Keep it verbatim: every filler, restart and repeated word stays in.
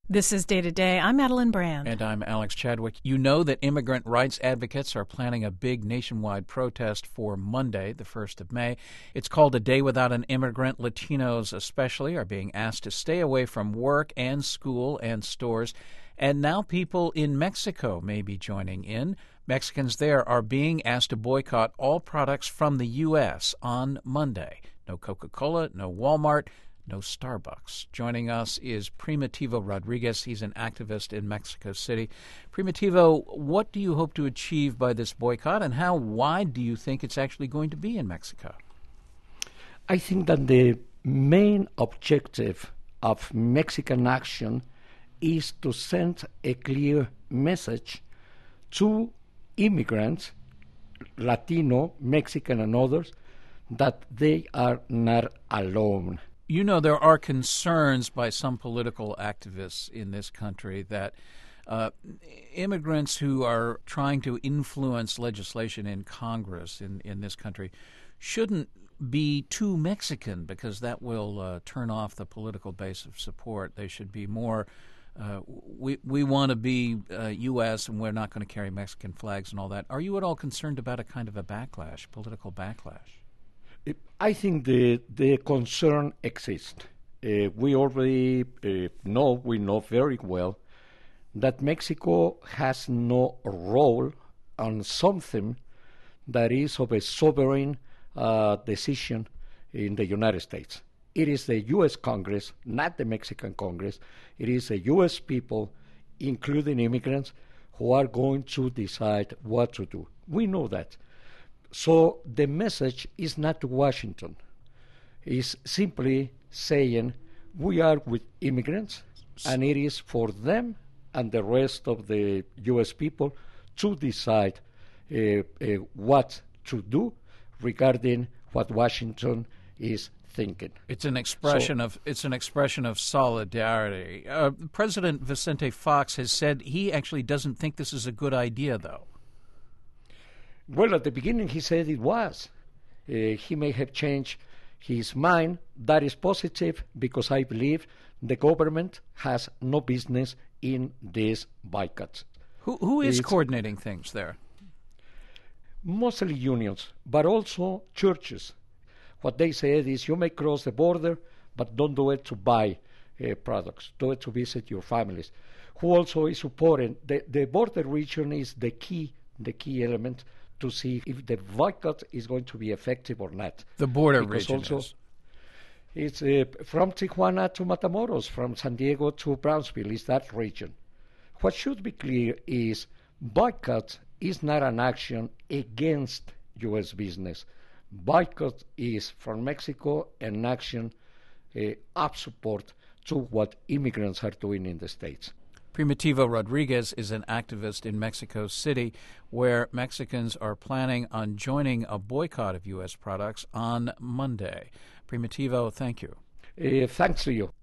This is Day to Day. I'm Madeline Brand. And I'm Alex Chadwick. You know that immigrant rights advocates are planning a big nationwide protest for Monday, the first of May. It's called A Day Without an Immigrant. Latinos especially are being asked to stay away from work and school and stores. And now people in Mexico may be joining in. Mexicans there are being asked to boycott all products from the U S on Monday. No Coca-Cola, no Walmart, no Starbucks. Joining us is Primitivo Rodriguez. He's an activist in Mexico City. Primitivo, what do you hope to achieve by this boycott, and how wide do you think it's actually going to be in Mexico? I think that the main objective of Mexican action is to send a clear message to immigrants, Latino, Mexican, and others, that they are not alone. You know, there are concerns by some political activists in this country that uh, immigrants who are trying to influence legislation in Congress in, in this country shouldn't be too Mexican, because that will uh, turn off the political base of support. They should be more, uh, we, we want to be uh, U S and we're not going to carry Mexican flags and all that. Are you at all concerned about a kind of a backlash, political backlash? I think the the concern exists. Uh, we already uh, know, we know very well, that Mexico has no role on something that is of a sovereign uh, decision in the United States. It is the U S Congress, not the Mexican Congress. It is the U S people, including immigrants, who are going to decide what to do. We know that. So the message is not to Washington. It's simply saying we are with immigrants, and it is for them and the rest of the U S people to decide uh, uh, what to do regarding what Washington is thinking. It's an expression so, of it's an expression of solidarity. Uh, President Vicente Fox has said he actually doesn't think this is a good idea, though. Well, at the beginning he said it was. Uh, he may have changed his mind. That is positive, because I believe the government has no business in these boycotts. Who, who is it's coordinating things there? Mostly unions, but also churches. What they said is you may cross the border, but don't do it to buy uh, products. Do it to visit your families. Who also is supporting, the, the border region is the key, the key element to see if the boycott is going to be effective or not. The border because region also is. It's uh, from Tijuana to Matamoros, from San Diego to Brownsville, is that region. What should be clear is boycott is not an action against U S business. Boycott is, from Mexico, an action uh, of support to what immigrants are doing in the States. Primitivo Rodriguez is an activist in Mexico City, where Mexicans are planning on joining a boycott of U S products on Monday. Primitivo, thank you. Uh, thanks to you.